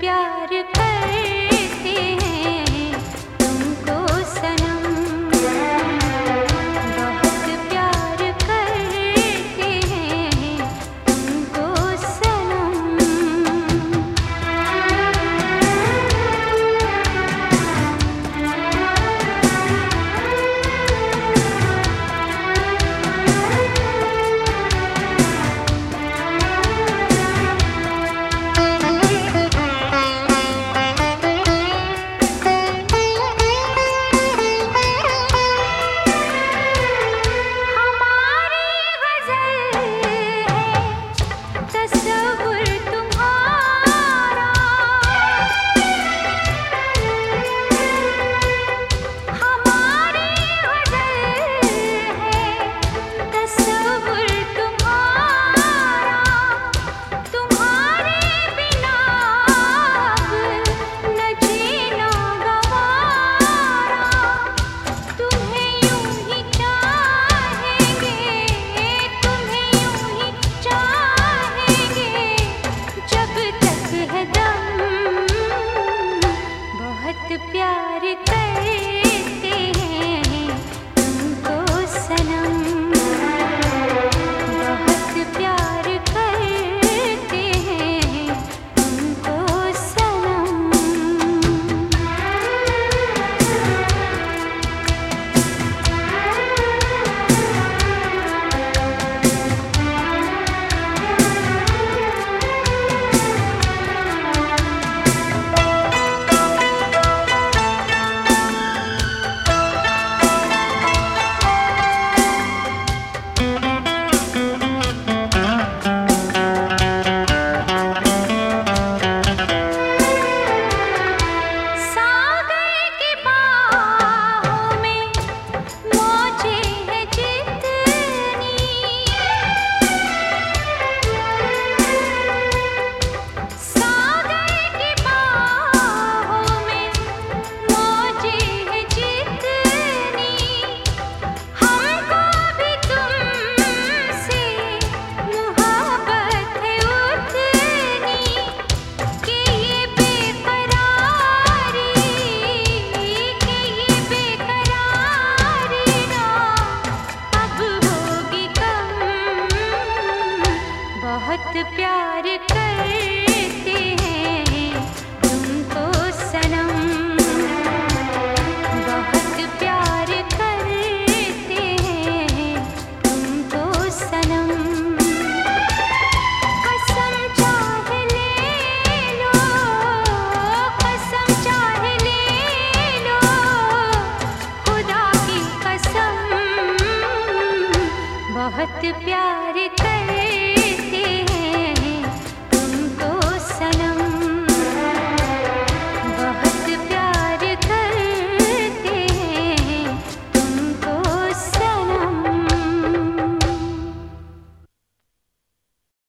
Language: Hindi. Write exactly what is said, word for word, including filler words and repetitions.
प्यार करते हैं तुमको सनम, बहुत प्यार करते हैं तुमको सनम। प्यार करते हैं तुमको सनम, बहुत प्यार करते हैं तुमको सनम। बहुत प्यार करते हैं तुमको सनम, बहुत प्यार करते हैं तुमको सनम। कसम चाहे ले लो, कसम चाहे ले लो, खुदा की कसम बहुत प्यार कर